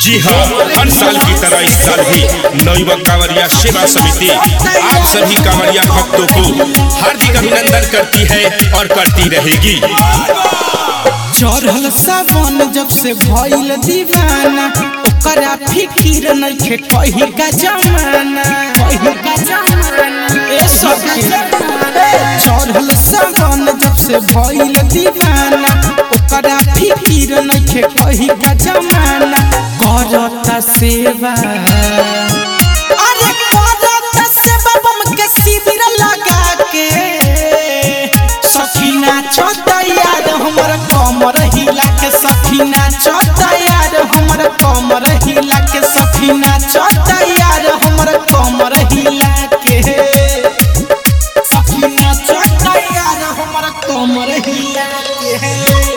जी हाँ, हर साल की तरह इस साल भी नवयुवक कांवरिया सेवा समिति आप सभी कांवरिया भक्तों को हार्दिक अभिनंदन करती है और करती रहेगी। चढ़ल सावन जब से भइल दीवाना, ओकरा फिकिर नइखे कहीं का जमाना, कहीं का जमाना। चढ़ल सावन जब से भइल दीवाना, ओकरा फिकिर नइखे कहीं का जमाना। करता सेवा, अरे करता सेवा बम के शिविर लगा के, सखीना छोटा यार हमर कमर हिला के, सखीना छोटा यार हमर कमर हिला के, सखीना छोटा यार हमर कमर हिला के, सखीना छोटा यार हमर कमर हिला के,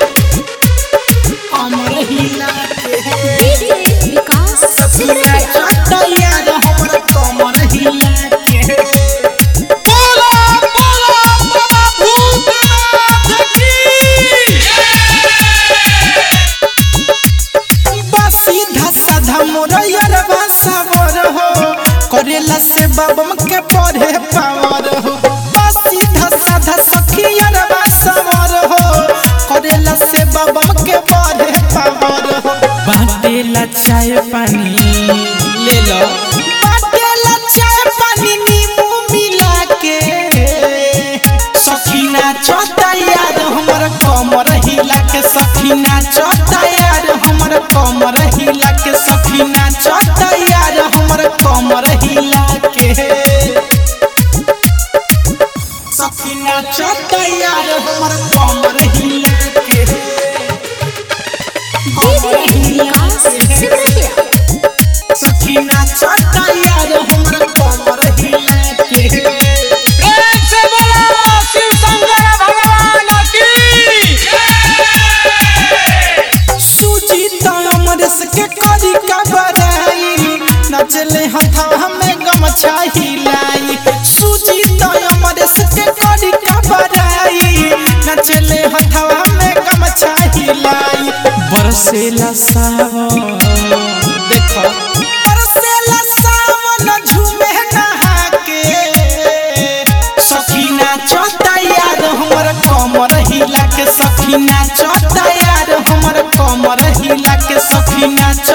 कमर हिला के, सखीना छोटा यार हमर कमर हिला के। करेला से बाबम के पढ़े पावर हो, सीधा साधा सखियर बासवर हो, करेला से बाबम के पढ़े पावर हो। बाटेला चाय पानी ले लो, बाटेला चाय पानी नींबू मिला के, सखीना छोटा यार हमर कमर हिला के, सखीना छोटा यार हमर कमर हिला के, सखीना छोटा यार हमर कमर हिला के, सखीना छोटा यार हमर कमर हिला के, कमर हिला के, सखीना छोटा यार हमर कमर हिला के। प्रेम से बोलो शिव शंकर भगवान की। सुजीता अमरेश के करी का बड़ाई, नचले हथवा में गमछा हिलाई, सुजीता अमरेश के करी का बड़ाई, नचले हथवा में गमछा हिलाई। बरसेला सावन देखो, बरसेला सावन झूमे नहा के, सखीना छोटा यार हमर कमर हिला के, सखीना छोटा यार हमर कमर हिला के, सखीना